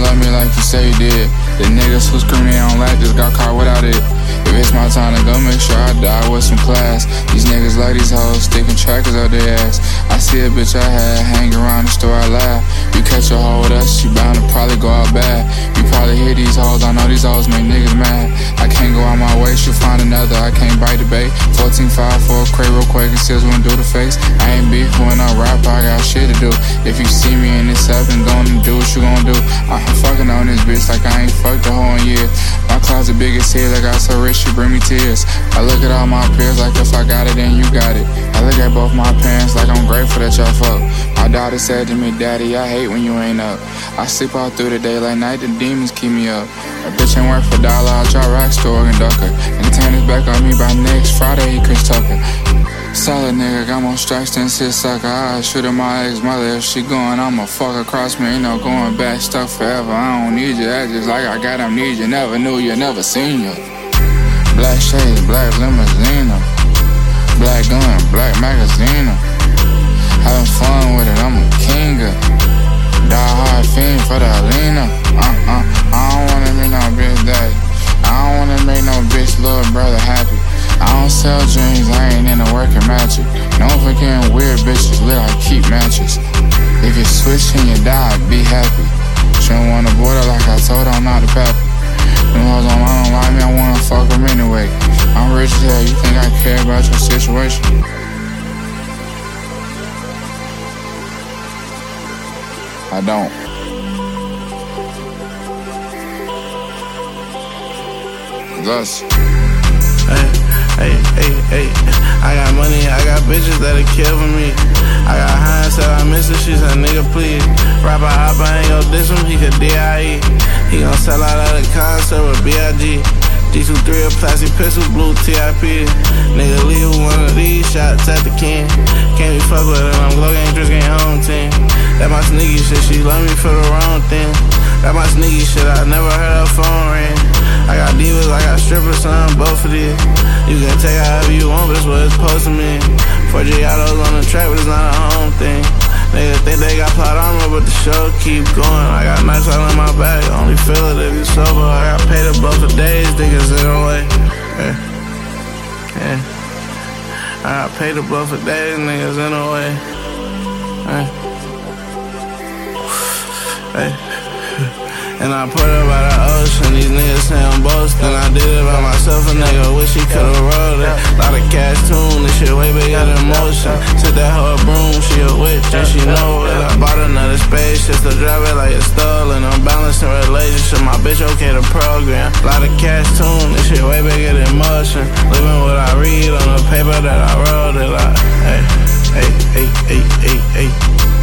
love me like you say you did. The niggas who scream they don't like just got caught without it. If it's my time to go, make sure I die with some class. These niggas like these hoes sticking trackers up their ass. I see a bitch I had hang around the store, I laugh. You catch a hoe with us, you bound to probably go out bad. You probably hear these hoes, I know these hoes make niggas mad. I can't go out my way, she'll find another, I can't bite the bait. 14-5 for a crate real quick and still wouldn't do the face. I ain't beef when I rap, I got shit to do. If you see me in this up and gonna do what you gon' do. I'm fucking on this bitch like I ain't fucked the whole year. My closet big as his, I got so rich she bring me tears. I look at all my peers like if I got it then you got it. I look at both my parents like I'm grateful that y'all fuck. My daughter said to me, Daddy, I hate when you ain't up. I sleep all through the day like night, the demons keep me up. A bitch ain't worth a dollar, I'll try racks to Oregon Ducker. And turn his back on me by next Friday, he Chris Tucker. Solid nigga, got more strikes than shit sucker. I shoot at my ex-mother, if she going, I'ma fuck across me. Ain't no going back, stuck forever. I don't need you, that's just like I got amnesia. Never knew you, never seen you. Black shades, black limousine, black gun, black magazine. Having fun with it, I'm a king. Die hard fiend for the Alina. I don't wanna make no bitch daddy. I don't wanna make no bitch little brother happy. I don't sell dreams, I ain't into working magic. No forgetting weird bitches lit, I keep matches. If you switch and you die, be happy. She don't wanna border like I told her I'm not a pappy. Them hoes don't like me, I wanna fuck them anyway. I'm rich as hell, you think I care about your situation? I don't. Thus. Hey, I got money, I got bitches that'll kill for me. I got Hines, said I miss her, she said nigga please. Rapper hop, I ain't gon' diss him, he could D.I.E. He gon' sell out at a concert with B.I.G. D23 a plastic pistol, blue T.I.P. Nigga leave one of these shots at the can. Can't be fuck with it, I'm glow gang, Chris gang home team. That my sneaky shit, she love me for the wrong thing. That my sneaky shit, I never heard her phone ring. I got divas, I got strippers, son, both of these. You can take it however you want, but it's what it's supposed to mean. 4G autos on the track, but it's not a home thing. Niggas think they got plot armor, but the show keep going. I got nights all in my bag, only feel it if you sober. I got paid a blow for days, niggas in the way. Yeah. I got paid a blow for days, niggas in the way. Hey. And I put her by the ocean, these niggas say I'm boasting. I did it by myself, a nigga wish he could've rolled it. Lot of cash tune, this shit way bigger than motion. Took that hoe a broom, she a witch and she know it. I bought another space just to drive it like it's stolen. I'm balancing relationship, my bitch okay to program. Lot of cash tune, this shit way bigger than motion. Living what I read on the paper that I wrote it like. Hey.